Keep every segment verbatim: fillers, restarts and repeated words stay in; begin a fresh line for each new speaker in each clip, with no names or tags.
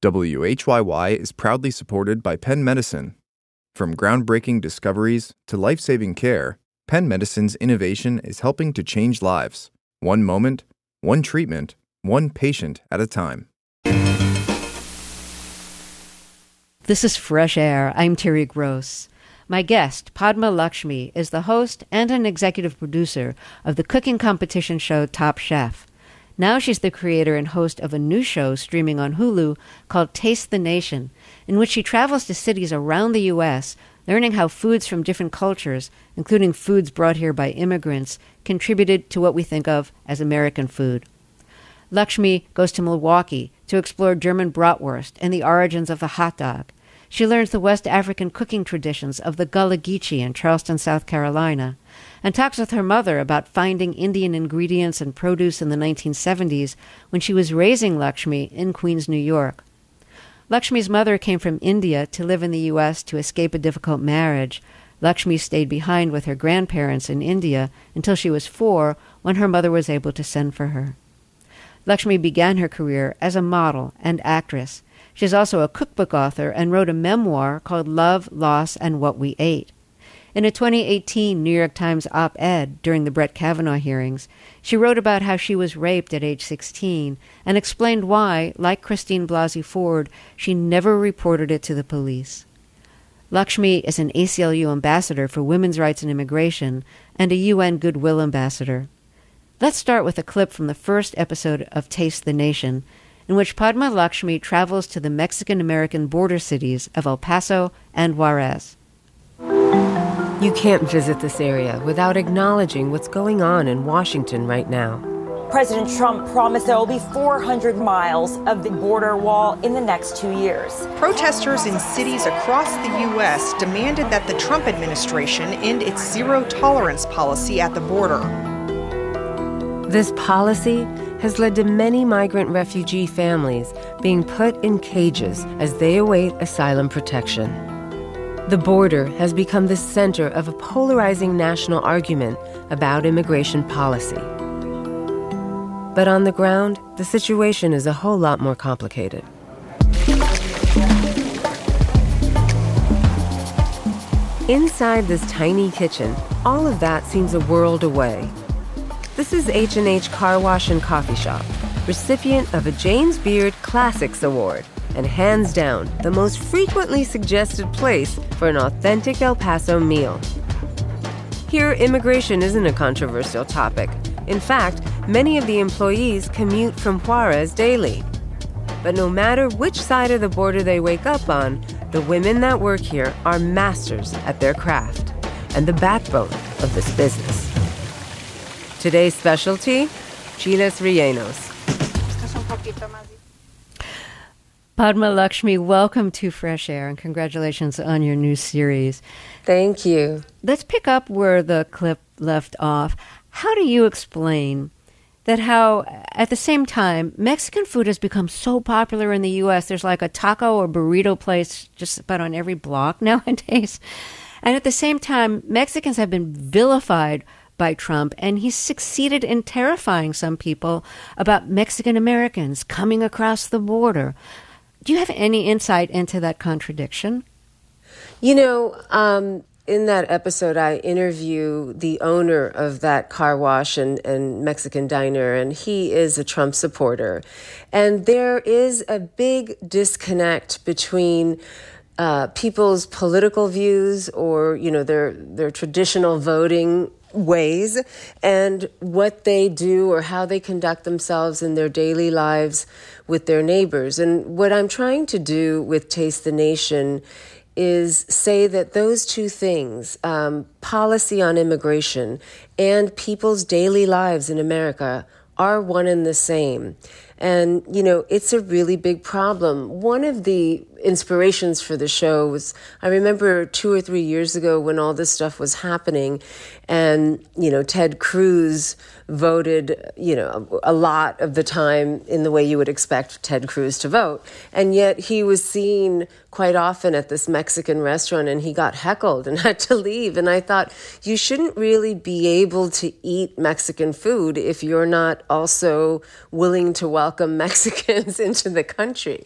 W H Y Y is proudly supported by Penn Medicine. From groundbreaking discoveries to life-saving care, Penn Medicine's innovation is helping to change lives, one moment, one treatment, one patient at a time.
This is Fresh Air. I'm Terry Gross. My guest, Padma Lakshmi, is the host and an executive producer of the cooking competition show Top Chef. Now she's the creator and host of a new show streaming on Hulu called Taste the Nation, in which she travels to cities around the U S, learning how foods from different cultures, including foods brought here by immigrants, contributed to what we think of as American food. Lakshmi goes to Milwaukee to explore German bratwurst and the origins of the hot dog. She learns the West African cooking traditions of the Gullah Geechee in Charleston, South Carolina, and talks with her mother about finding Indian ingredients and produce in the nineteen seventies when she was raising Lakshmi in Queens, New York. Lakshmi's mother came from India to live in the U S to escape a difficult marriage. Lakshmi stayed behind with her grandparents in India until she was four, when her mother was able to send for her. Lakshmi began her career as a model and actress. She's also a cookbook author and wrote a memoir called Love, Loss, and What We Ate. In a twenty eighteen New York Times op-ed during the Brett Kavanaugh hearings, she wrote about how she was raped at age sixteen and explained why, like Christine Blasey Ford, she never reported it to the police. Lakshmi is an A C L U ambassador for women's rights and immigration and a U N Goodwill ambassador. Let's start with a clip from the first episode of Taste the Nation, in which Padma Lakshmi travels to the Mexican-American border cities of El Paso and Juarez.
You can't visit this area without acknowledging what's going on in Washington right now.
President Trump promised there will be four hundred miles of the border wall in the next two years.
Protesters in cities across the U S demanded that the Trump administration end its zero-tolerance policy at the border.
This policy has led to many migrant refugee families being put in cages as they await asylum protection. The border has become the center of a polarizing national argument about immigration policy. But on the ground, the situation is a whole lot more complicated. Inside this tiny kitchen, all of that seems a world away. This is H and H Car Wash and Coffee Shop, recipient of a James Beard Classics Award, and hands down the most frequently suggested place for an authentic El Paso meal. Here, immigration isn't a controversial topic. In fact, many of the employees commute from Juarez daily. But no matter which side of the border they wake up on, the women that work here are masters at their craft and the backbone of this business. Today's specialty, chiles rellenos.
Padma Lakshmi, welcome to Fresh Air, and congratulations on your new series.
Thank you.
Let's pick up where the clip left off. How do you explain that how, at the same time, Mexican food has become so popular in the U S, there's like a taco or burrito place just about on every block nowadays, and at the same time, Mexicans have been vilified by Trump, and he's succeeded in terrifying some people about Mexican Americans coming across the border. Do you have any insight into that contradiction?
You know, um, in that episode, I interview the owner of that car wash and, and Mexican diner, and he is a Trump supporter. And there is a big disconnect between uh, people's political views or, you know, their their traditional voting ways and what they do or how they conduct themselves in their daily lives with their neighbors. And what I'm trying to do with Taste the Nation is say that those two things, um, policy on immigration and people's daily lives in America, are one and the same. And, you know, it's a really big problem. One of the inspirations for the show was, I remember two or three years ago when all this stuff was happening and, you know, Ted Cruz voted, you know, a lot of the time in the way you would expect Ted Cruz to vote. And yet he was seen quite often at this Mexican restaurant and he got heckled and had to leave. And I thought, you shouldn't really be able to eat Mexican food if you're not also willing to welcome Mexicans into the country.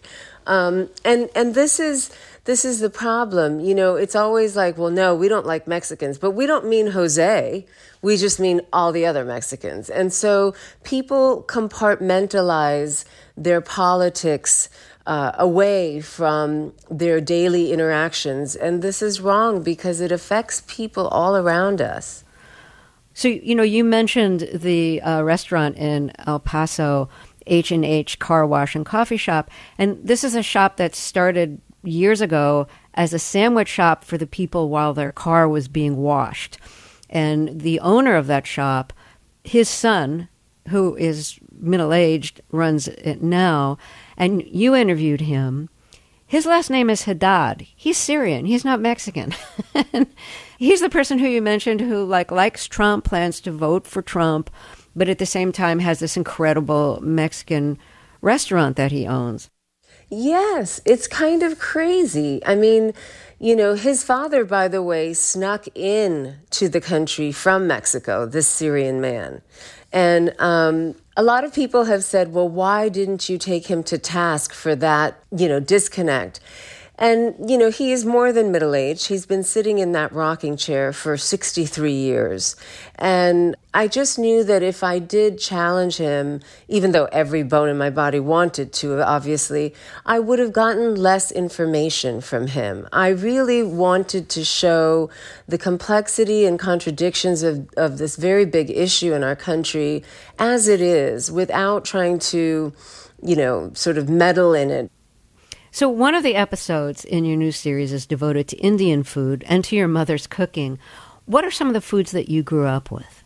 Um, and and this is this is the problem. You know, it's always like, well, no, we don't like Mexicans, but we don't mean Jose. We just mean all the other Mexicans. And so people compartmentalize their politics uh, away from their daily interactions. And this is wrong because it affects people all around us.
So, you know, you mentioned the uh, restaurant in El Paso, H and H Car Wash and Coffee Shop. And this is a shop that started years ago as a sandwich shop for the people while their car was being washed. And the owner of that shop, his son, who is middle-aged, runs it now. And you interviewed him. His last name is Haddad. He's Syrian. He's not Mexican. He's the person who you mentioned who like likes Trump, plans to vote for Trump, but at the same time has this incredible Mexican restaurant that he owns.
Yes, it's kind of crazy. I mean, you know, his father, by the way, snuck in to the country from Mexico, this Syrian man. And um, a lot of people have said, well, why didn't you take him to task for that, you know, disconnect? And, you know, he is more than middle-aged. He's been sitting in that rocking chair for sixty-three years. And I just knew that if I did challenge him, even though every bone in my body wanted to, obviously, I would have gotten less information from him. I really wanted to show the complexity and contradictions of, of this very big issue in our country as it is, without trying to, you know, sort of meddle in it.
So one of the episodes in your new series is devoted to Indian food and to your mother's cooking. What are some of the foods that you grew up with?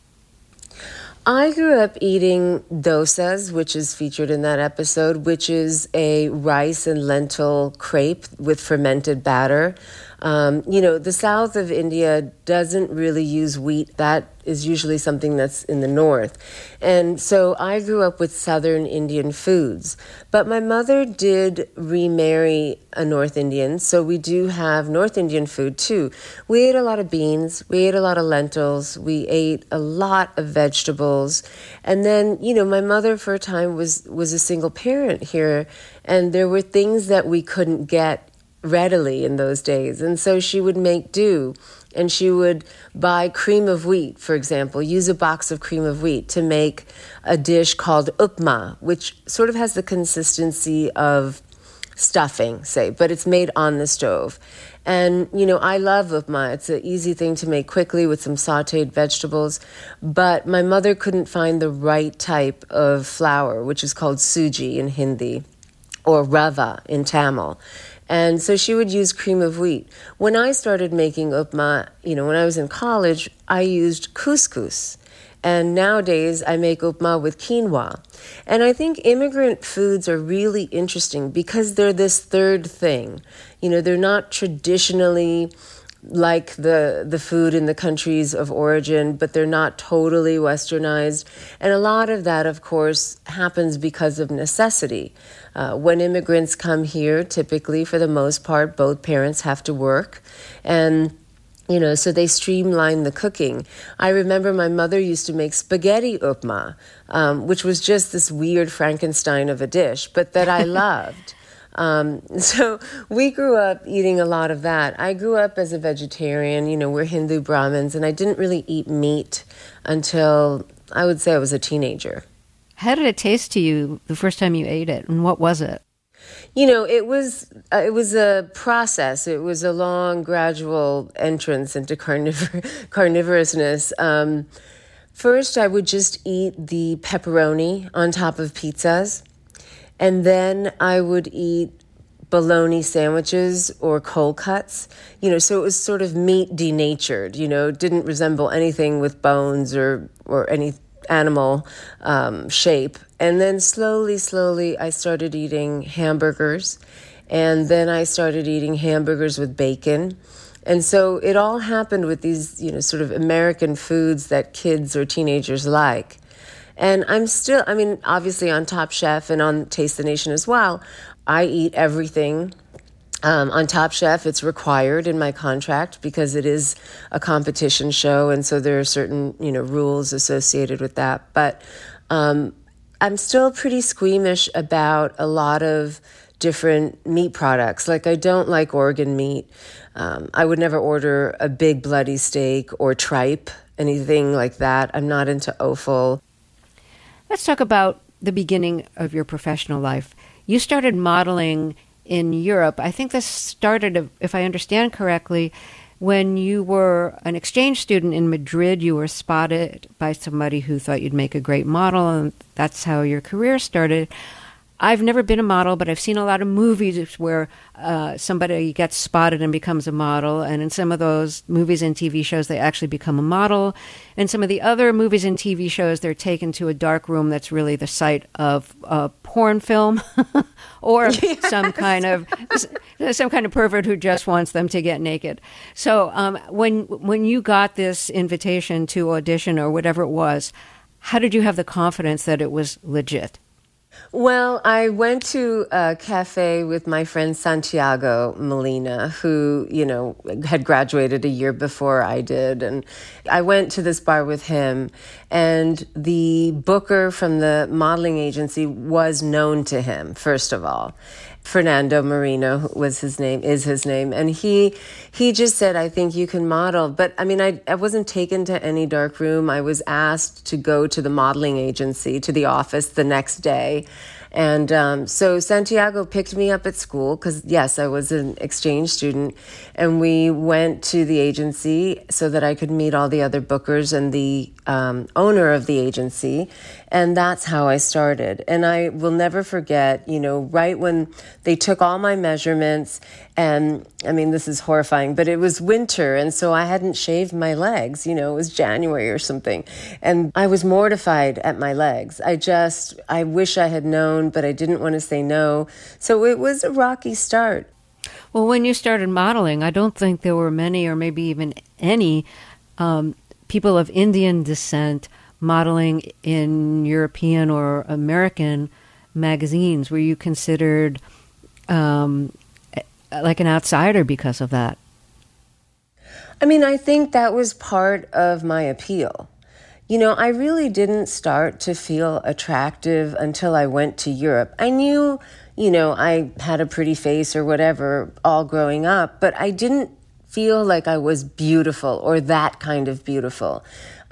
I grew up eating dosas, which is featured in that episode, which is a rice and lentil crepe with fermented batter. Um, you know, the south of India doesn't really use wheat. That is usually something that's in the north. And so I grew up with southern Indian foods. But my mother did remarry a North Indian, so we do have North Indian food too. We ate a lot of beans, we ate a lot of lentils, we ate a lot of vegetables. And then, you know, my mother for a time was, was a single parent here, and there were things that we couldn't get readily in those days. And so she would make do, and she would buy cream of wheat, for example, use a box of cream of wheat to make a dish called upma, which sort of has the consistency of stuffing, say, but it's made on the stove. And, you know, I love upma. It's an easy thing to make quickly with some sautéed vegetables. But my mother couldn't find the right type of flour, which is called suji in Hindi, or rava in Tamil. And so she would use cream of wheat. When I started making upma, you know, when I was in college, I used couscous. And nowadays I make upma with quinoa. And I think immigrant foods are really interesting because they're this third thing. You know, they're not traditionally like the the food in the countries of origin, but they're not totally westernized. And a lot of that, of course, happens because of necessity. Uh, when immigrants come here, typically, for the most part, both parents have to work. And you know, so they streamline the cooking. I remember my mother used to make spaghetti upma, um, which was just this weird Frankenstein of a dish, but that I loved. Um, so we grew up eating a lot of that. I grew up as a vegetarian. You know, we're Hindu Brahmins, and I didn't really eat meat until I would say I was a teenager.
How did it taste to you the first time you ate it, and what was it?
You know, it was uh, it was a process. It was a long, gradual entrance into carnivor- carnivorousness. Um, first, I would just eat the pepperoni on top of pizzas. And then I would eat bologna sandwiches or cold cuts, you know, so it was sort of meat denatured, you know, didn't resemble anything with bones or, or any animal um, shape. And then slowly, slowly, I started eating hamburgers. And then I started eating hamburgers with bacon. And so it all happened with these, you know, sort of American foods that kids or teenagers like. And I'm still, I mean, obviously on Top Chef and on Taste the Nation as well, I eat everything. Um, on Top Chef, it's required in my contract because it is a competition show. And so there are certain, you know, rules associated with that. But um, I'm still pretty squeamish about a lot of different meat products. Like, I don't like organ meat. Um, I would never order a big bloody steak or tripe, anything like that. I'm not into offal.
Let's talk about the beginning of your professional life. You started modeling in Europe. I think this started, if I understand correctly, when you were an exchange student in Madrid. You were spotted by somebody who thought you'd make a great model, and that's how your career started. I've never been a model, but I've seen a lot of movies where uh, somebody gets spotted and becomes a model. And in some of those movies and T V shows, they actually become a model. In some of the other movies and T V shows, they're taken to a dark room that's really the site of a porn film or yes. some kind of some kind of pervert who just wants them to get naked. So um, when when you got this invitation to audition or whatever it was, how did you have the confidence that it was legit?
Well, I went to a cafe with my friend Santiago Molina, who, you know, had graduated a year before I did. And I went to this bar with him, and the booker from the modeling agency was known to him, first of all. Fernando Marino was his name, is his name. And he he just said, I think you can model. But I mean, I, I wasn't taken to any dark room. I was asked to go to the modeling agency, to the office the next day. And um, so Santiago picked me up at school because, yes, I was an exchange student. And we went to the agency so that I could meet all the other bookers and the um, owner of the agency. And that's how I started. And I will never forget, you know, right when they took all my measurements, and I mean, this is horrifying, but it was winter. And so I hadn't shaved my legs, you know, it was January or something. And I was mortified at my legs. I just, I wish I had known, but I didn't want to say no. So it was a rocky start.
Well, when you started modeling, I don't think there were many or maybe even any um, people of Indian descent modeling in European or American magazines. Were you considered um, like an outsider because of that?
I mean, I think that was part of my appeal. You know, I really didn't start to feel attractive until I went to Europe. I knew, you know, I had a pretty face or whatever all growing up, but I didn't feel like I was beautiful or that kind of beautiful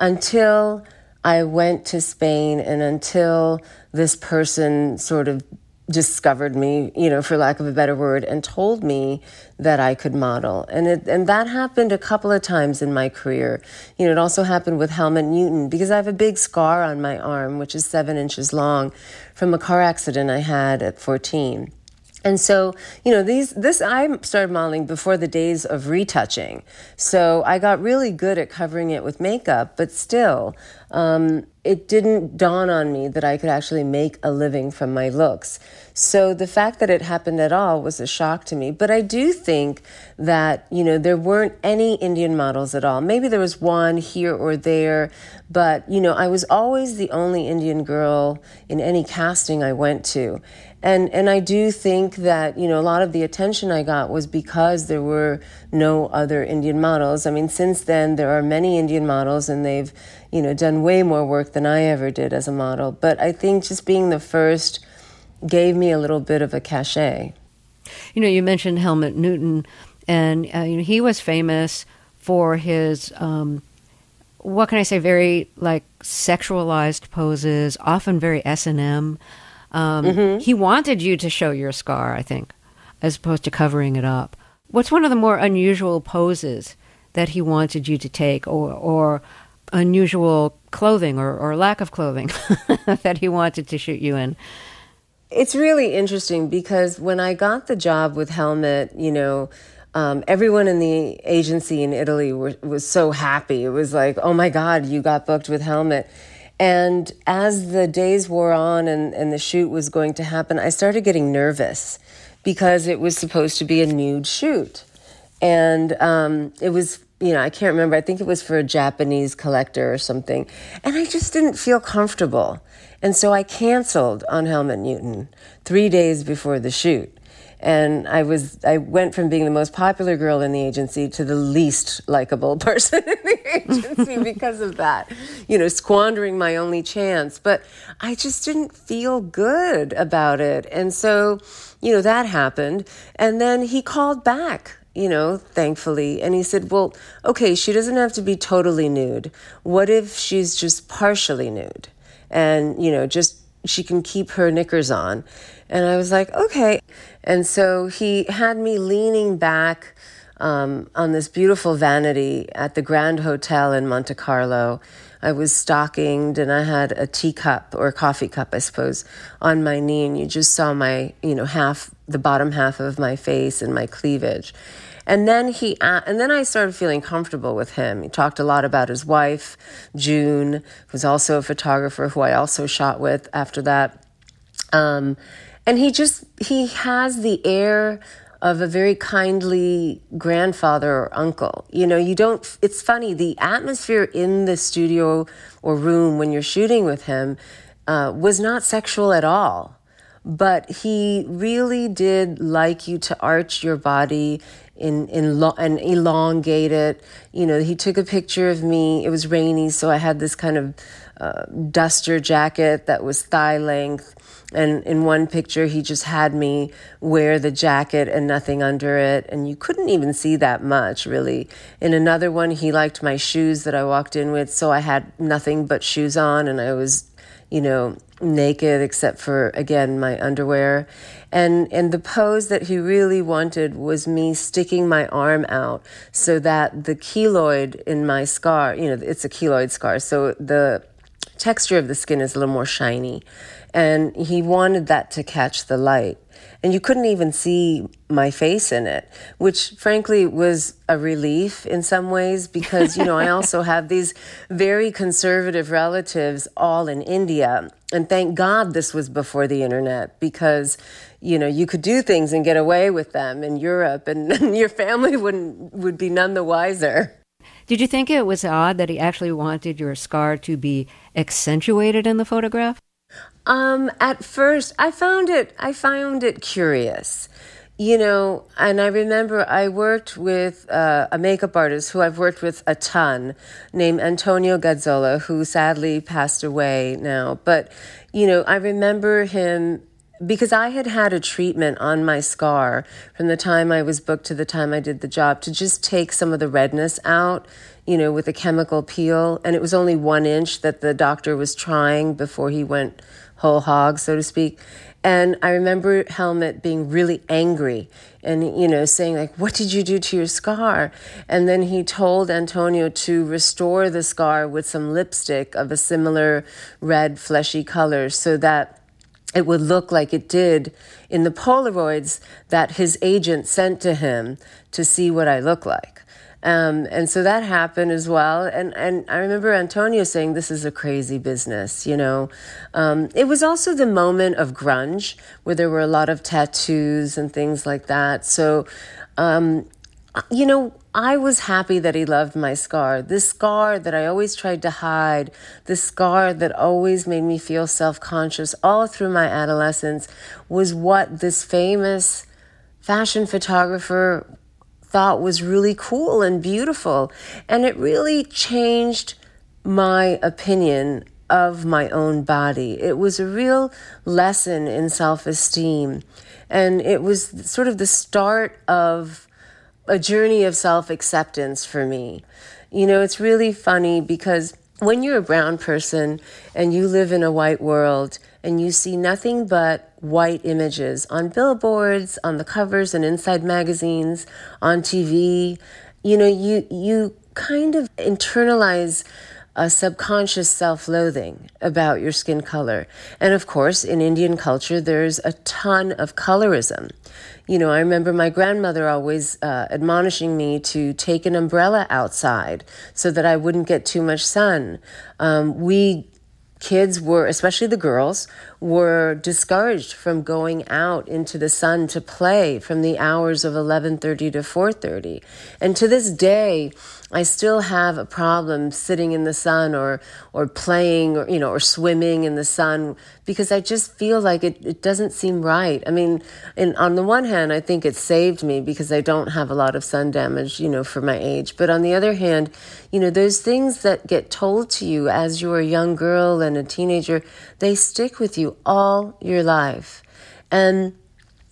until I went to Spain and until this person sort of discovered me, you know, for lack of a better word, and told me that I could model. And it, and that happened a couple of times in my career. You know, it also happened with Helmut Newton because I have a big scar on my arm, which is seven inches long, from a car accident I had at fourteen. And so, you know, these, this, I started modeling before the days of retouching. So I got really good at covering it with makeup, but still, um, it didn't dawn on me that I could actually make a living from my looks. So the fact that it happened at all was a shock to me. But I do think that, you know, there weren't any Indian models at all. Maybe there was one here or there, but, you know, I was always the only Indian girl in any casting I went to. And and I do think that, you know, a lot of the attention I got was because there were no other Indian models. I mean, since then, there are many Indian models, and they've, you know, done way more work than I ever did as a model. But I think just being the first gave me a little bit of a cachet.
You know, you mentioned Helmut Newton, and uh, you know, he was famous for his, um, what can I say, very, like, sexualized poses, often very S and M. Um, mm-hmm. He wanted you to show your scar, I think, as opposed to covering it up. What's one of the more unusual poses that he wanted you to take, or, or unusual clothing or, or lack of clothing that he wanted to shoot you in?
It's really interesting because when I got the job with Helmut, you know, um, everyone in the agency in Italy were, was so happy. It was like, oh my God, you got booked with Helmut. And as the days wore on and, and the shoot was going to happen, I started getting nervous because it was supposed to be a nude shoot. And um, it was, you know, I can't remember. I think it was for a Japanese collector or something. And I just didn't feel comfortable. And so I canceled on Helmut Newton three days before the shoot. And I was, I went from being the most popular girl in the agency to the least likable person in the agency because of that, you know, squandering my only chance. But I just didn't feel good about it. And so, you know, that happened. And then he called back, you know, thankfully. And he said, well, okay, she doesn't have to be totally nude. What if she's just partially nude? And, you know, just she can keep her knickers on. And I was like, okay. And so he had me leaning back um, on this beautiful vanity at the Grand Hotel in Monte Carlo. I was stockinged and I had a teacup or a coffee cup, I suppose, on my knee. And you just saw my, you know, half, the bottom half of my face and my cleavage. And then he, and then I started feeling comfortable with him. He talked a lot about his wife, June, who's also a photographer who I also shot with after that. Um, and he just, he has the air of a very kindly grandfather or uncle. You know, you don't, it's funny, the atmosphere in the studio or room when you're shooting with him uh, was not sexual at all. But he really did like you to arch your body in, in lo- and elongate it. You know, he took a picture of me. It was rainy, so I had this kind of uh, duster jacket that was thigh length. And in one picture, he just had me wear the jacket and nothing under it. And you couldn't even see that much, really. In another one, he liked my shoes that I walked in with. So I had nothing but shoes on and I was, you know, naked except for, again, my underwear. And and the pose that he really wanted was me sticking my arm out so that the keloid in my scar, you know, it's a keloid scar. So the texture of the skin is a little more shiny. And he wanted that to catch the light. And you couldn't even see my face in it, which frankly was a relief in some ways because, you know, I also have these very conservative relatives all in India. And thank God this was before the internet because, you know, you could do things and get away with them in Europe and your family wouldn't would be none the wiser.
Did you think it was odd that he actually wanted your scar to be accentuated in the photograph?
Um, at first, I found it, I found it curious, you know, and I remember I worked with uh, a makeup artist who I've worked with a ton named Antonio Gazzola, who sadly passed away now. But, you know, I remember him because I had had a treatment on my scar from the time I was booked to the time I did the job to just take some of the redness out, you know, with a chemical peel. And it was only one inch that the doctor was trying before he went whole hog, so to speak. And I remember Helmut being really angry and, you know, saying like, what did you do to your scar? And then he told Antonio to restore the scar with some lipstick of a similar red fleshy color so that it would look like it did in the Polaroids that his agent sent to him to see what I look like. Um, and so that happened as well. And, and I remember Antonio saying, this is a crazy business, you know. Um, it was also the moment of grunge where there were a lot of tattoos and things like that. So, um, you know, I was happy that he loved my scar. This scar that I always tried to hide, this scar that always made me feel self-conscious all through my adolescence was what this famous fashion photographer thought was really cool and beautiful. And it really changed my opinion of my own body. It was a real lesson in self-esteem. And it was sort of the start of a journey of self-acceptance for me. You know, it's really funny because when you're a brown person and you live in a white world and you see nothing but white images on billboards, on the covers and inside magazines, on T V, you know, you you kind of internalize a subconscious self-loathing about your skin color. And of course, in Indian culture, there's a ton of colorism. You know, I remember my grandmother always uh, admonishing me to take an umbrella outside so that I wouldn't get too much sun. Um, we kids were, especially the girls, were discouraged from going out into the sun to play from the hours of eleven thirty to four thirty. And to this day, I still have a problem sitting in the sun or or playing or, you know, or swimming in the sun because I just feel like it, it doesn't seem right. I mean, in, on the one hand, I think it saved me because I don't have a lot of sun damage, you know, for my age. But on the other hand, you know, those things that get told to you as you're a young girl and a teenager, they stick with you all your life. And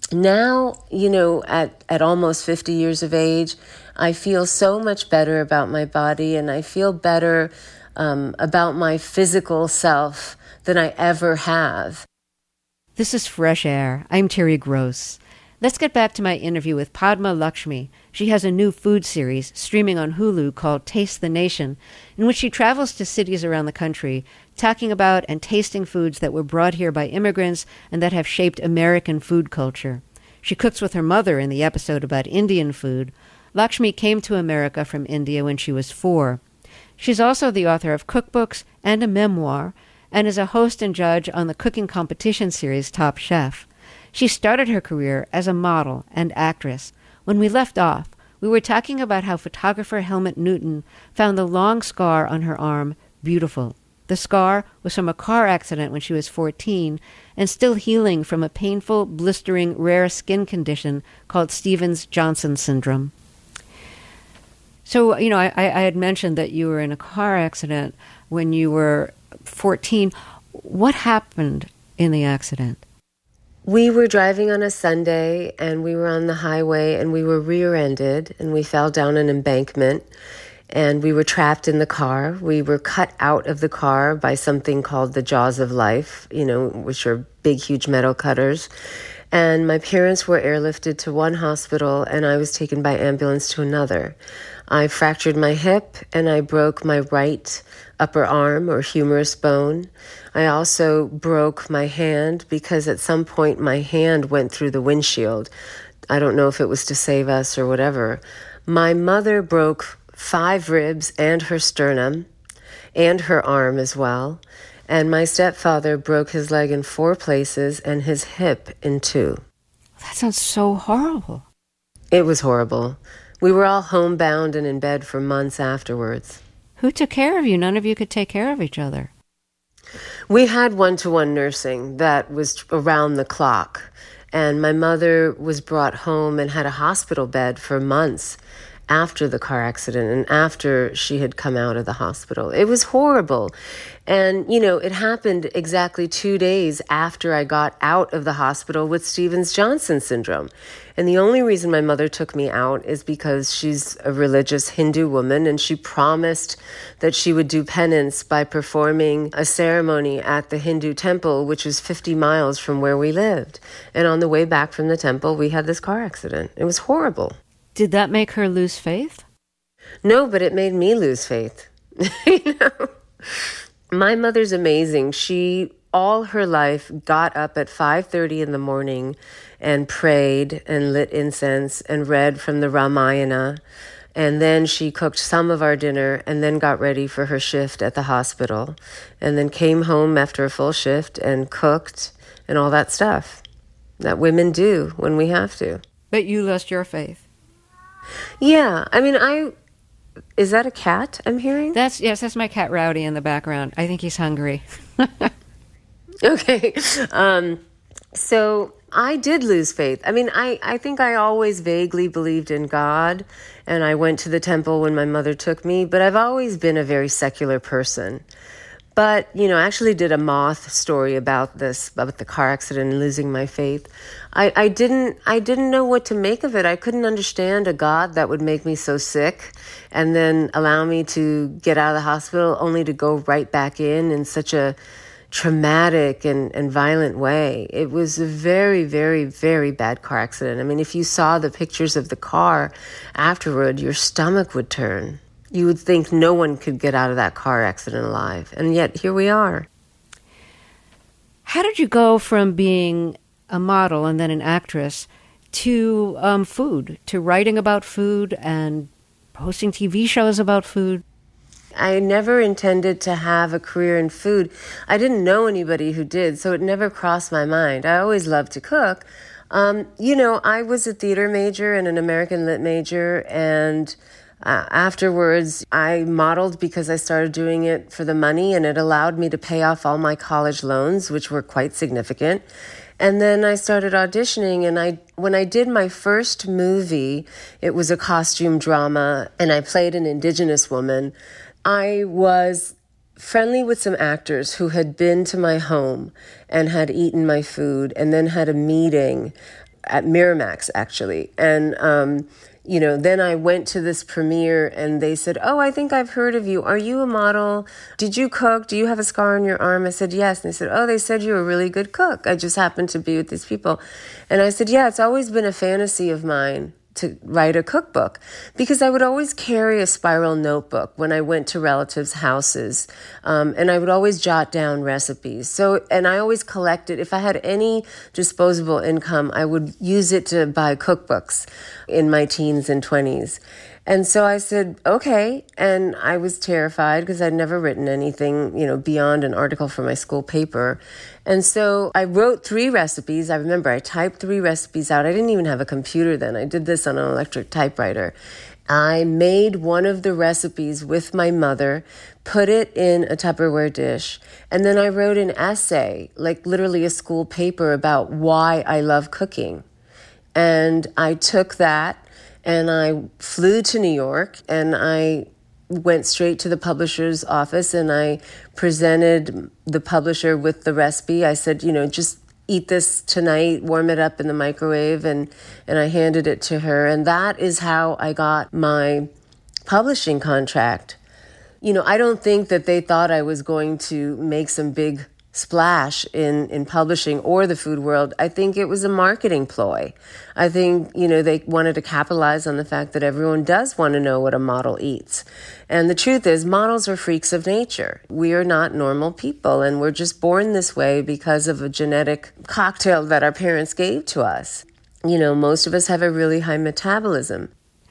now, you know, at, at almost fifty years of age, I feel so much better about my body, and I feel better um, about my physical self than I ever have.
This is Fresh Air. I'm Terry Gross. Let's get back to my interview with Padma Lakshmi. She has a new food series streaming on Hulu called Taste the Nation, in which she travels to cities around the country, talking about and tasting foods that were brought here by immigrants and that have shaped American food culture. She cooks with her mother in the episode about Indian food. Lakshmi came to America from India when she was four. She's also the author of cookbooks and a memoir, and is a host and judge on the cooking competition series Top Chef. She started her career as a model and actress. When we left off, we were talking about how photographer Helmut Newton found the long scar on her arm beautiful. The scar was from a car accident when she was fourteen and still healing from a painful, blistering, rare skin condition called Stevens-Johnson syndrome. So, you know, I, I had mentioned that you were in a car accident when you were fourteen. What happened in the accident?
We were driving on a Sunday, and we were on the highway, and we were rear-ended, and we fell down an embankment, and we were trapped in the car. We were cut out of the car by something called the jaws of life, you know, which are big, huge metal cutters. And my parents were airlifted to one hospital, and I was taken by ambulance to another. I fractured my hip, and I broke my right upper arm or humerus bone. I also broke my hand because at some point my hand went through the windshield. I don't know if it was to save us or whatever. My mother broke five ribs and her sternum and her arm as well. And my stepfather broke his leg in four places and his hip in two.
That sounds so horrible.
It was horrible. We were all homebound and in bed for months afterwards.
Who took care of you? None of you could take care of each other.
We had one-to-one nursing that was around the clock. And my mother was brought home and had a hospital bed for months after the car accident and after she had come out of the hospital. It was horrible. And, you know, it happened exactly two days after I got out of the hospital with Stevens-Johnson syndrome. And the only reason my mother took me out is because she's a religious Hindu woman, and she promised that she would do penance by performing a ceremony at the Hindu temple, which was fifty miles from where we lived. And on the way back from the temple, we had this car accident. It was horrible.
Did that make her lose faith?
No, but it made me lose faith. You know? My mother's amazing. She, all her life, got up at five thirty in the morning and prayed and lit incense and read from the Ramayana. And then she cooked some of our dinner and then got ready for her shift at the hospital. And then came home after a full shift and cooked and all that stuff that women do when we have to.
But you lost your faith.
Yeah, I mean, I... Is that a cat I'm hearing?
That's yes, that's my cat Rowdy in the background. I think he's hungry.
Okay. Um, so I did lose faith. I mean, I, I think I always vaguely believed in God, and I went to the temple when my mother took me, but I've always been a very secular person. But, you know, I actually did a Moth story about this, about the car accident and losing my faith. I, I didn't I didn't know what to make of it. I couldn't understand a God that would make me so sick and then allow me to get out of the hospital only to go right back in in such a traumatic and, and violent way. It was a very, very, very bad car accident. I mean, if you saw the pictures of the car afterward, your stomach would turn. You would think no one could get out of that car accident alive. And yet, here we are.
How did you go from being a model and then an actress to um, food, to writing about food and hosting T V shows about food?
I never intended to have a career in food. I didn't know anybody who did, so it never crossed my mind. I always loved to cook. Um, you know, I was a theater major and an American Lit major, and Uh, afterwards, I modeled because I started doing it for the money, and it allowed me to pay off all my college loans, which were quite significant. And then I started auditioning, and I when I did my first movie, it was a costume drama, and I played an indigenous woman. I was friendly with some actors who had been to my home and had eaten my food and then had a meeting at Miramax, actually. And, um, you know, then I went to this premiere and they said, oh, I think I've heard of you. Are you a model? Did you cook? Do you have a scar on your arm? I said, yes. And they said, oh, they said you're a really good cook. I just happened to be with these people. And I said, yeah, it's always been a fantasy of mine to write a cookbook, because I would always carry a spiral notebook when I went to relatives' houses, um, and I would always jot down recipes. So, and I always collected, if I had any disposable income, I would use it to buy cookbooks in my teens and twenties. And so I said, okay. And I was terrified because I'd never written anything, you know, beyond an article for my school paper. And so I wrote three recipes. I remember I typed three recipes out. I didn't even have a computer then. I did this on an electric typewriter. I made one of the recipes with my mother, put it in a Tupperware dish, and then I wrote an essay, like literally a school paper, about why I love cooking. And I took that and I flew to New York, and I went straight to the publisher's office, and I presented the publisher with the recipe. I said, you know, just eat this tonight, warm it up in the microwave, and, and I handed it to her. And that is how I got my publishing contract. You know, I don't think that they thought I was going to make some big splash in, in publishing or the food world. I think it was a marketing ploy. I think, you know, they wanted to capitalize on the fact that everyone does want to know what a model eats. And the truth is, models are freaks of nature. We are not normal people, and we're just born this way because of a genetic cocktail that our parents gave to us. You know, most of us have a really high metabolism.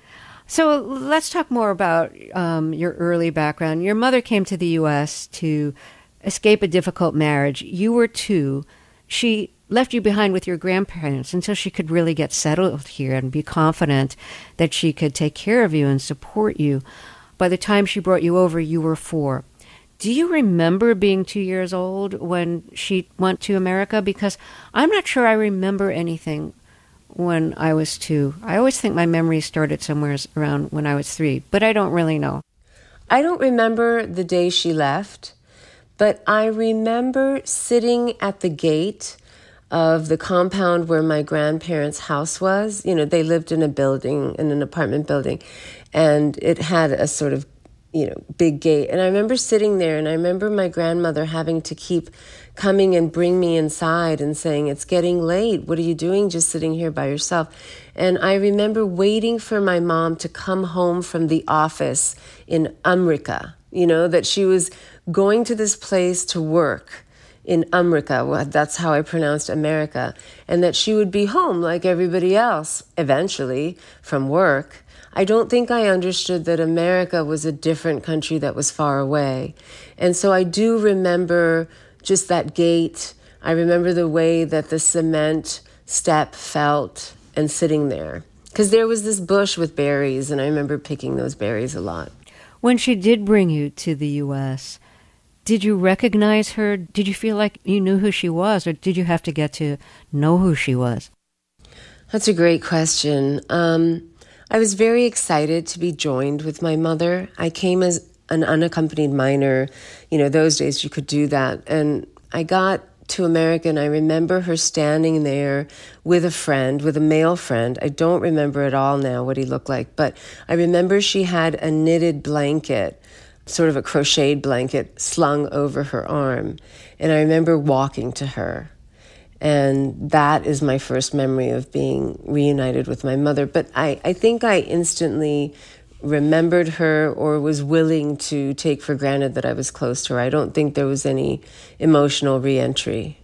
So let's talk more about um, your early background. Your mother came to the U S to escape a difficult marriage. You were two. She left you behind with your grandparents until she could really get settled here and be confident that she could take care of you and support you. By the time she brought you over, you were four. Do you remember being two years old when she went to America? Because I'm not sure I remember anything when I was two. I always think my memory started somewhere around when I was three, but I don't really know.
I don't remember the day she left. But I remember sitting at the gate of the compound where my grandparents' house was. You know, they lived in a building, in an apartment building, and it had a sort of, you know, big gate. And I remember sitting there, and I remember my grandmother having to keep coming and bring me inside and saying, it's getting late. What are you doing just sitting here by yourself? And I remember waiting for my mom to come home from the office in Amrika, you know, that she was going to this place to work in Amrika, well, that's how I pronounced America, and that she would be home like everybody else, eventually, from work. I don't think I understood that America was a different country that was far away. And so I do remember just that gate. I remember the way that the cement step felt and sitting there. Because there was this bush with berries, and I remember picking those berries a lot.
When she did bring you to the U S, did you recognize her? Did you feel like you knew who she was, or did you have to get to know who she was?
That's a great question. Um, I was very excited to be joined with my mother. I came as an unaccompanied minor. You know, those days you could do that. And I got to America, and I remember her standing there with a friend, with a male friend. I don't remember at all now what he looked like, but I remember she had a knitted blanket, sort of a crocheted blanket, slung over her arm. And I remember walking to her. And that is my first memory of being reunited with my mother. But I, I think I instantly remembered her, or was willing to take for granted that I was close to her. I don't think there was any emotional reentry.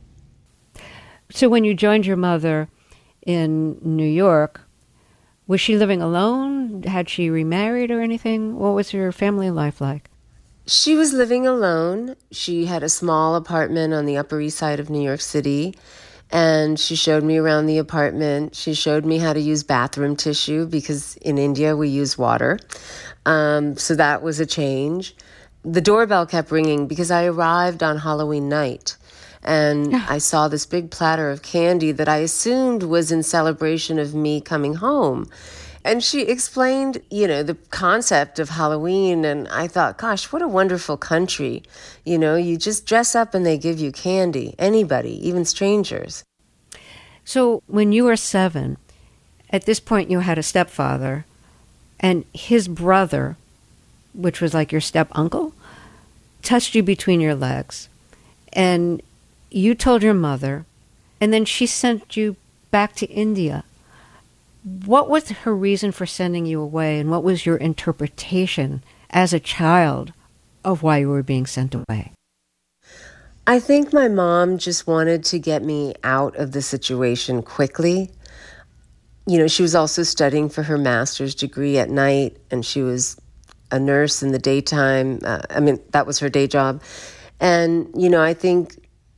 So when you joined your mother in New York, was she living alone? Had she remarried or anything? What was her family life like?
She was living alone. She had a small apartment on the Upper East Side of New York City. And she showed me around the apartment. She showed me how to use bathroom tissue, because in India we use water. Um, so that was a change. The doorbell kept ringing because I arrived on Halloween night. And I saw this big platter of candy that I assumed was in celebration of me coming home. And she explained, you know, the concept of Halloween. And I thought, gosh, what a wonderful country. You know, you just dress up and they give you candy. Anybody, even strangers.
So when you were seven, at this point you had a stepfather, and his brother, which was like your step-uncle, touched you between your legs. And you told your mother, and then she sent you back to India. What was her reason for sending you away, and what was your interpretation as a child of why you were being sent away?
I think my mom just wanted to get me out of the situation quickly. You know, she was also studying for her master's degree at night, and she was a nurse in the daytime. Uh, I mean, that was her day job. And, you know, I think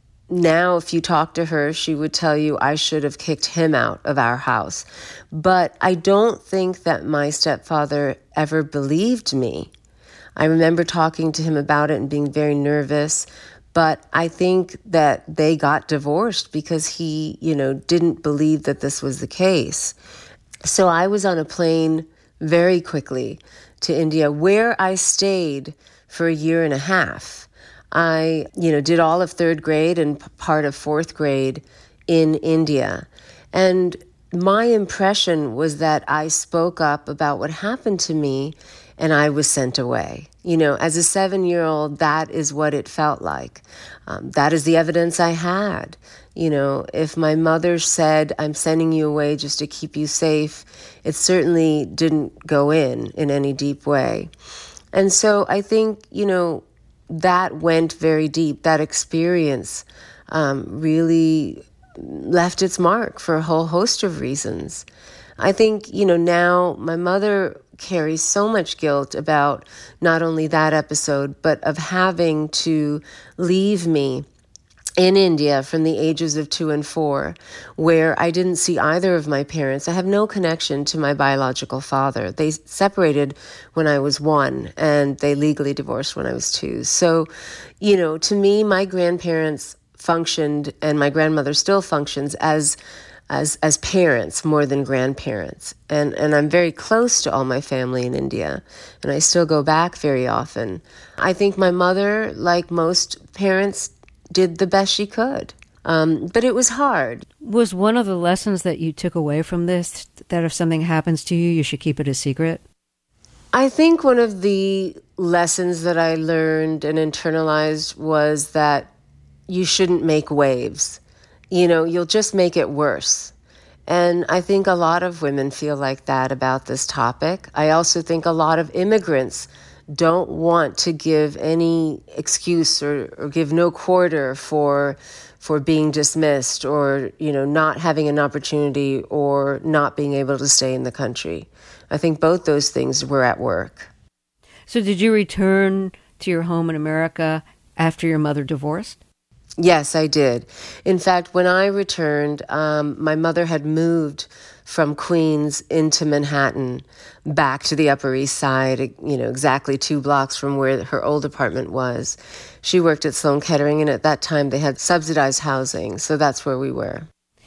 now if you talk to her, she would tell you I should have kicked him out of our house. But I don't think that my stepfather ever believed me. I remember talking to him about it and being very nervous. But I think that they got divorced because he, you know, didn't believe that this was the case. So I was on a plane very quickly to India, where I stayed for a year and a half. I, you know, did all of third grade and part of fourth grade in India. And my impression was that I spoke up about what happened to me and I was sent away. You know, as a seven-year-old, that is what it felt like. Um, that is the evidence I had. You know, if my mother said, I'm sending you away just to keep you safe, it certainly didn't go in in any deep way. And so I think, you know, that went very deep. That experience um, really left its mark for a whole host of reasons. I think, you know, now my mother carries so much guilt about not only that episode, but of having to leave me in India from the ages of two and four, where I didn't see either of my parents. I have no connection to my biological father. They separated when I was one, and they legally divorced when I was two. So, you know, to me, my grandparents functioned, and my grandmother still functions as as as parents more than grandparents. And and I'm very close to all my family in India, and I still go back very often. I think my mother, like most parents, did the best she could. Um, but it was hard.
Was one of the lessons that you took away from this that if something happens to you, you should keep it a secret?
I think one of the lessons that I learned and internalized was that you shouldn't make waves. You know, you'll just make it worse. And I think a lot of women feel like that about this topic. I also think a lot of immigrants don't want to give any excuse or, or give no quarter for for being dismissed or, you know, not having an opportunity or not being able to stay in the country. I think both those things were at work.
So did you return to your home in America after your mother divorced?
Yes, I did. In fact, when I returned, um, my mother had moved from Queens into Manhattan, back to the Upper East Side, you know, exactly two blocks from where her old apartment was. She worked at Sloan Kettering, and at that time they had subsidized housing, so that's where we were.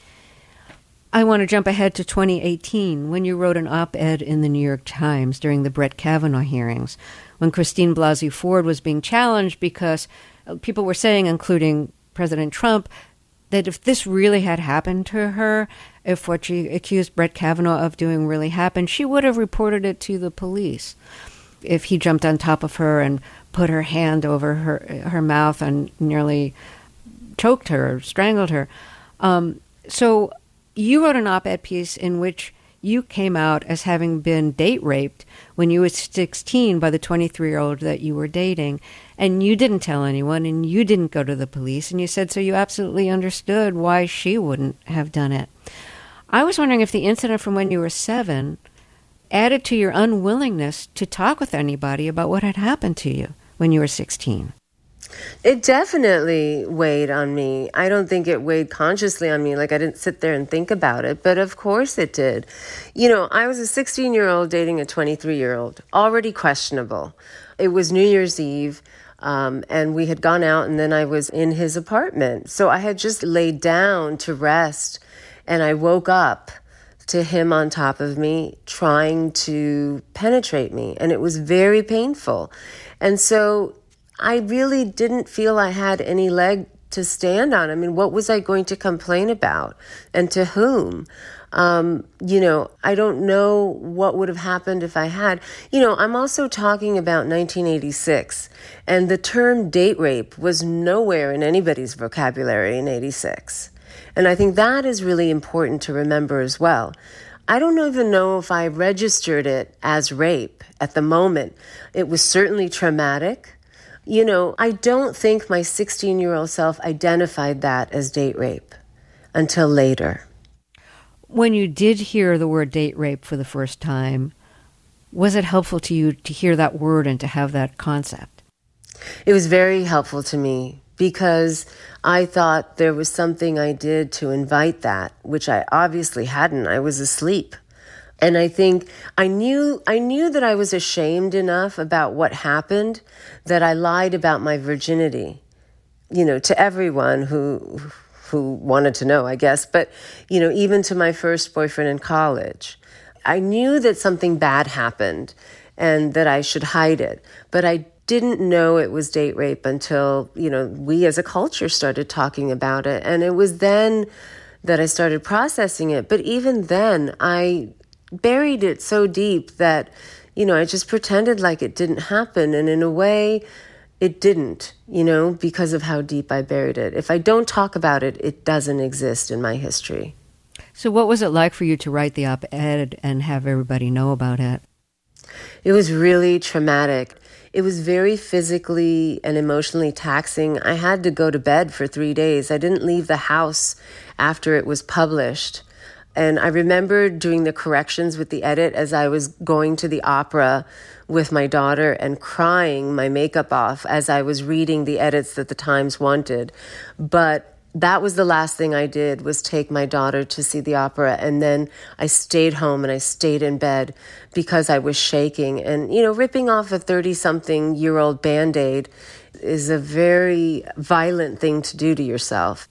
I want to jump ahead to twenty eighteen, when you wrote an op-ed in the New York Times during the Brett Kavanaugh hearings, when Christine Blasey Ford was being challenged because people were saying, including President Trump, that if this really had happened to her, if what she accused Brett Kavanaugh of doing really happened, she would have reported it to the police. If he jumped on top of her and put her hand over her her mouth and nearly choked her or strangled her. Um, so you wrote an op-ed piece in which you came out as having been date raped when you were sixteen by the twenty-three-year-old that you were dating, and you didn't tell anyone, and you didn't go to the police, and you said so you absolutely understood why she wouldn't have done it. I was wondering if the incident from when you were seven added to your unwillingness to talk with anybody about what had happened to you when you were sixteen.
It definitely weighed on me. I don't think it weighed consciously on me, like I didn't sit there and think about it, but of course it did. You know, I was a sixteen-year-old dating a twenty-three-year-old, already questionable. It was New Year's Eve, um, and we had gone out, and then I was in his apartment. So I had just laid down to rest, and I woke up to him on top of me, trying to penetrate me, and it was very painful. And so I really didn't feel I had any leg to stand on. I mean, what was I going to complain about, and to whom? Um, you know, I don't know what would have happened if I had. You know, I'm also talking about nineteen eighty-six, and the term date rape was nowhere in anybody's vocabulary in eighty-six. And I think that is really important to remember as well. I don't even know if I registered it as rape at the moment. It was certainly traumatic. You know, I don't think my sixteen-year-old self identified that as date rape until later.
When you did hear the word date rape for the first time, was it helpful to you to hear that word and to have that concept?
It was very helpful to me because I thought there was something I did to invite that, which I obviously hadn't. I was asleep. And I think I knew I knew that I was ashamed enough about what happened that I lied about my virginity, you know, to everyone who who wanted to know, I guess. But, you know, even to my first boyfriend in college, I knew that something bad happened and that I should hide it. But I didn't know it was date rape until, you know, we as a culture started talking about it. And it was then that I started processing it. But even then, I buried it so deep that, you know, I just pretended like it didn't happen. And in a way, it didn't, you know, because of how deep I buried it. If I don't talk about it, it doesn't exist in my history.
So what was it like for you to write the op-ed and have everybody know about it?
It was really traumatic. It was very physically and emotionally taxing. I had to go to bed for three days. I didn't leave the house after it was published. And I remember doing the corrections with the edit as I was going to the opera with my daughter and crying my makeup off as I was reading the edits that the Times wanted. But that was the last thing I did, was take my daughter to see the opera. And then I stayed home and I stayed in bed because I was shaking. And, you know, ripping off a thirty-something-year-old Band-Aid is a very violent thing to do to yourself.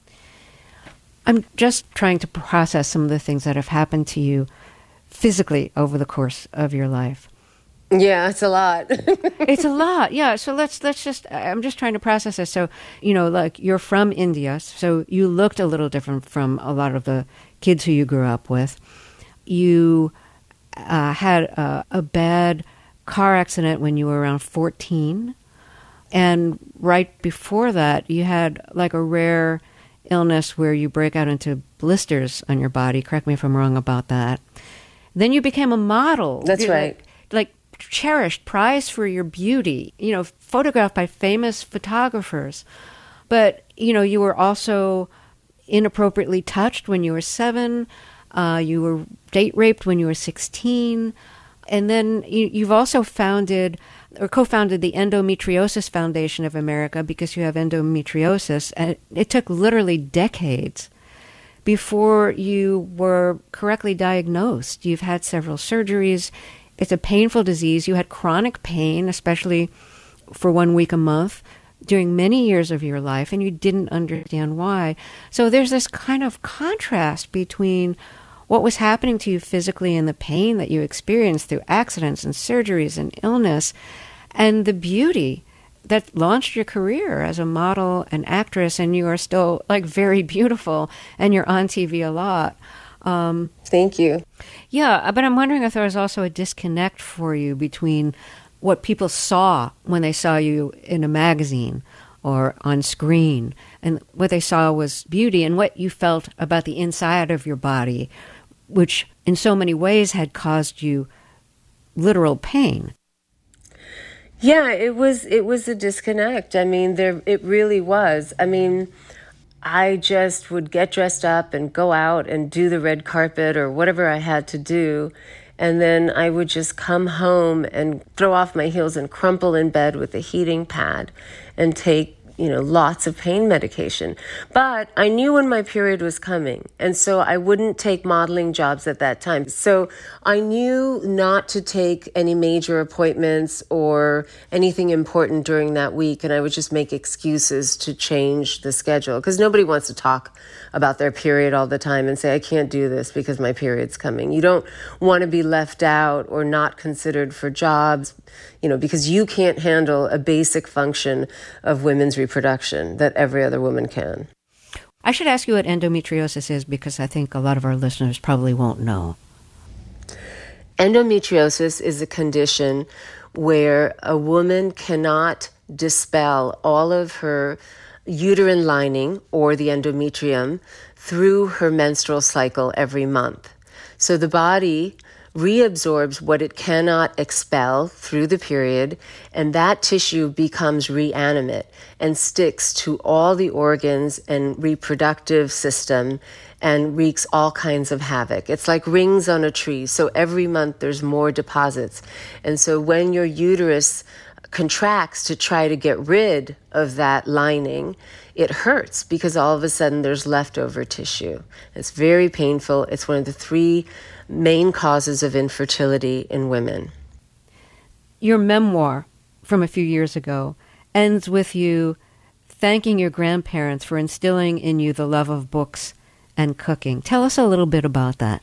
I'm just trying to process some of the things that have happened to you physically over the course of your life.
Yeah, it's a lot.
It's a lot. Yeah. So let's let's just I'm just trying to process this. So, you know, like, you're from India, so you looked a little different from a lot of the kids who you grew up with. You uh, had a, a bad car accident when you were around fourteen. And right before that, you had like a rare illness where you break out into blisters on your body. Correct me if I'm wrong about that. Then you became a model.
That's
You're
right.
Like, like cherished, prized for your beauty, you know, photographed by famous photographers. But, you know, you were also inappropriately touched when you were seven. Uh, you were date raped when you were sixteen. And then you, you've also founded or co-founded the Endometriosis Foundation of America because you have endometriosis. And it took literally decades before you were correctly diagnosed. You've had several surgeries. It's a painful disease. You had chronic pain, especially for one week a month, during many years of your life, and you didn't understand why. So there's this kind of contrast between what was happening to you physically and the pain that you experienced through accidents and surgeries and illness, and the beauty that launched your career as a model and actress, and you are still, like, very beautiful, and you're on T V a lot. Um,
Thank you.
Yeah, but I'm wondering if there was also a disconnect for you between what people saw when they saw you in a magazine or on screen, and what they saw was beauty, and what you felt about the inside of your body, which in so many ways had caused you literal pain.
Yeah, it was it was a disconnect. I mean, there it really was. I mean, I just would get dressed up and go out and do the red carpet or whatever I had to do. And then I would just come home and throw off my heels and crumple in bed with a heating pad and take, you know, lots of pain medication. But I knew when my period was coming, and so I wouldn't take modeling jobs at that time. So I knew not to take any major appointments or anything important during that week, and I would just make excuses to change the schedule, because nobody wants to talk about their period all the time and say, I can't do this because my period's coming. You don't want to be left out or not considered for jobs, you know, because you can't handle a basic function of women's reproduction. reproduction that every other woman can.
I should ask you what endometriosis is because I think a lot of our listeners probably won't know.
Endometriosis is a condition where a woman cannot dispel all of her uterine lining or the endometrium through her menstrual cycle every month. So the body reabsorbs what it cannot expel through the period, and that tissue becomes reanimate and sticks to all the organs and reproductive system and wreaks all kinds of havoc. It's like rings on a tree. So every month there's more deposits. And so when your uterus contracts to try to get rid of that lining, it hurts because all of a sudden there's leftover tissue. It's very painful. It's one of the three main causes of infertility in women.
Your memoir from a few years ago ends with you thanking your grandparents for instilling in you the love of books and cooking. Tell us a little bit about that.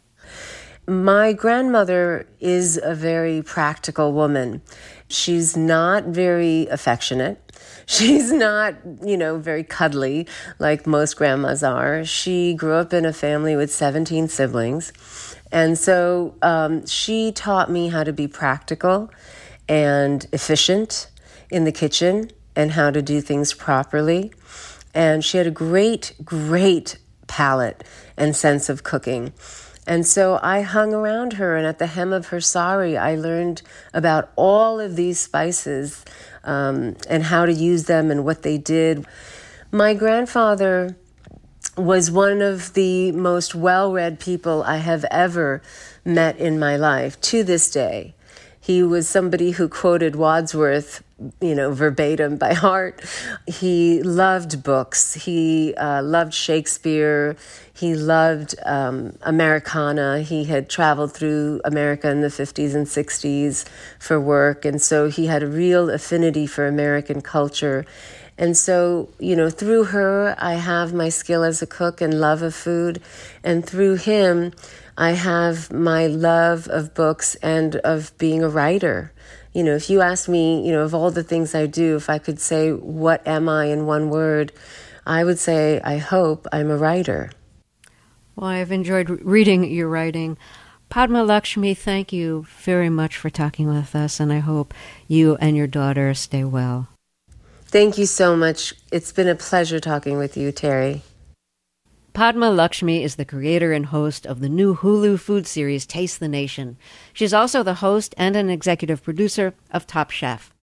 My grandmother is a very practical woman. She's not very affectionate. She's not, you know, very cuddly like most grandmas are. She grew up in a family with seventeen siblings. And so um, she taught me how to be practical and efficient in the kitchen and how to do things properly. And she had a great, great palate and sense of cooking. And so I hung around her, and at the hem of her sari, I learned about all of these spices um, and how to use them and what they did. My grandfather was one of the most well-read people I have ever met in my life to this day. He was somebody who quoted Wadsworth, you know, verbatim by heart. He loved books. He uh, loved Shakespeare. He loved um, Americana. He had traveled through America in the fifties and sixties for work, and so he had a real affinity for American culture. And so, you know, through her, I have my skill as a cook and love of food. And through him, I have my love of books and of being a writer. You know, if you ask me, you know, of all the things I do, if I could say, what am I in one word, I would say, I hope I'm a writer.
Well, I've enjoyed reading your writing. Padma Lakshmi, thank you very much for talking with us, and I hope you and your daughter stay well.
Thank you so much. It's been a pleasure talking with you, Terry.
Padma Lakshmi is the creator and host of the new Hulu food series Taste the Nation. She's also the host and an executive producer of Top Chef.